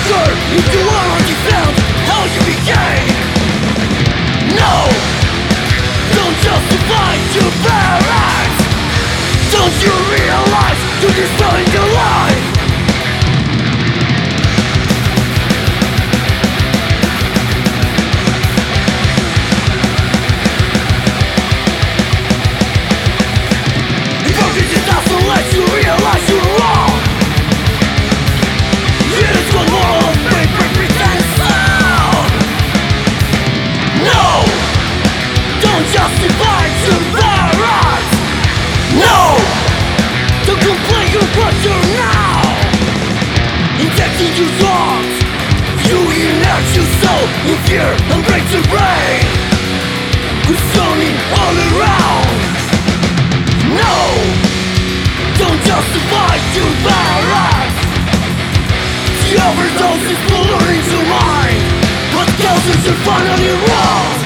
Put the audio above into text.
Turn into what you found, how you became. No, don't justify your parents. Don't you realize you're destroying your life? Hypocrisy doesn't let you realize you're wrong. It is one more of paper pretend sound. No, don't justify your parents. No, don't complain you're what you're now. Injecting your thoughts, you inert your soul in fear and break your brain. With zoning all around. No, don't justify your parents. The overdose is polluting your mind. What causes you finally wrong?